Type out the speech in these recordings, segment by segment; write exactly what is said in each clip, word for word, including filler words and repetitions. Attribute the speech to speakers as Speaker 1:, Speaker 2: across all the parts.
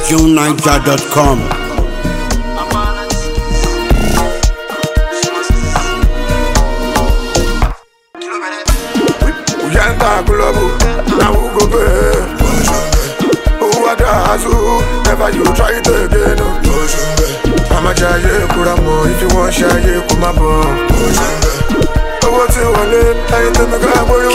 Speaker 1: June Niger dot com.
Speaker 2: We enter global, now we go pay. Who are the hustle? Never you try it again. I'm a giant, Kuramo. If you want shy, come up. What's it one day? I ain't me grab what you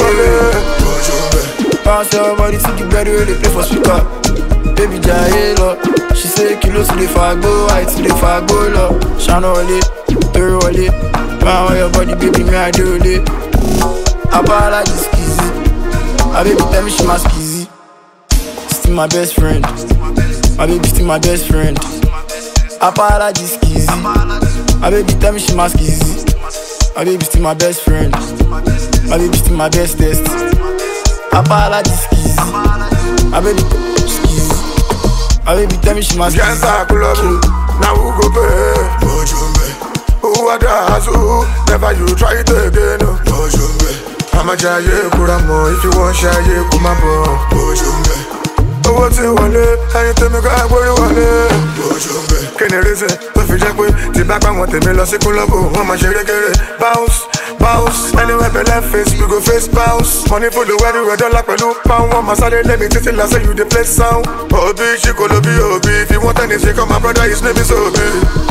Speaker 2: want.
Speaker 3: Bounce your body to the bed where they play for speaker. Baby Jahelo, she say kilos to the fago, I to the fago lo. Shano ole, Toro ole. Power your body, baby, me I do it. I buy like this skizzy. My baby tell me she my skizzy. Still my best friend. My baby still my best friend. I buy like this skizzy. My baby tell me she my skizzy. My baby still my best friend. My baby still my best test. I buy like this skizzy. My baby skizzy. My baby tell me she my skizzy.
Speaker 2: Enter global, now we go pay. Who are the hustle? Never you try it again. I'm a giant, Kuramo. If you want shy, come up. What's it one day? I ain't tell me God what you want. Can you listen? Don't forget me. The back I want to be lost. Cool up. I'm a shake it. Bounce, bounce. Anywhere but left face, we go face bounce. Money for the wedding, we don't like a new pound. One my side, let me tell you, I say you the place sound. Oh, bitch, you could be O B. If you want anything, come my brother, his name is O B.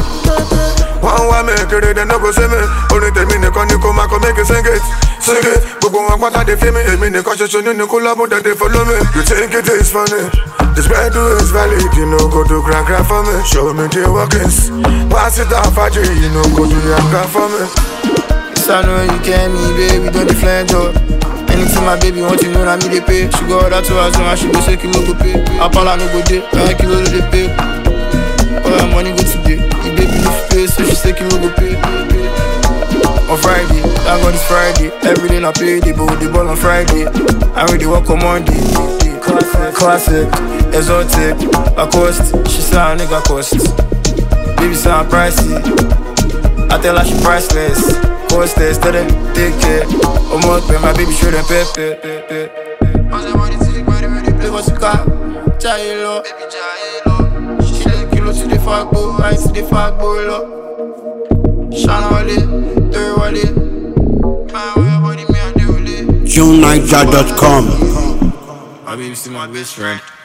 Speaker 2: One one make it, then no go see me. Only tell me the con you come, I can make it sing it. Sing it, but go on what they feel me. I mean, the conscious you know, cool up, that they follow me. You think it is funny? This bad do is valid, you know, go to grand grand for me. Show me the workings. Pass it off, I you know, go to the grand for me.
Speaker 3: I know you can me, baby, don't deflate job. Anything my baby want, you know that me they pay. She go out to us, and she go say kilo go pay. Apala no go day, I kilo they pay. All her money go today. The baby no pay, so she say kilo go pay. On Friday, thank God it's Friday. Every day I pay the ball, the ball on Friday. I really work on Monday. Classic, classic, exotic, Lacoste. She say a nigga cost. Baby sound pricey. I tell her she priceless. Hostess, tell them take care. Almost pay my baby, show them pay, pay, pay, pay. Pass the body to the body when they play for Suka. Jahelo, baby Jahelo. She like kilo to the fagbo, I to the fagbo lo. Shana wale, Toro wale. Power your body, me I do it.
Speaker 1: June Niger dot com.
Speaker 3: My baby still my best friend.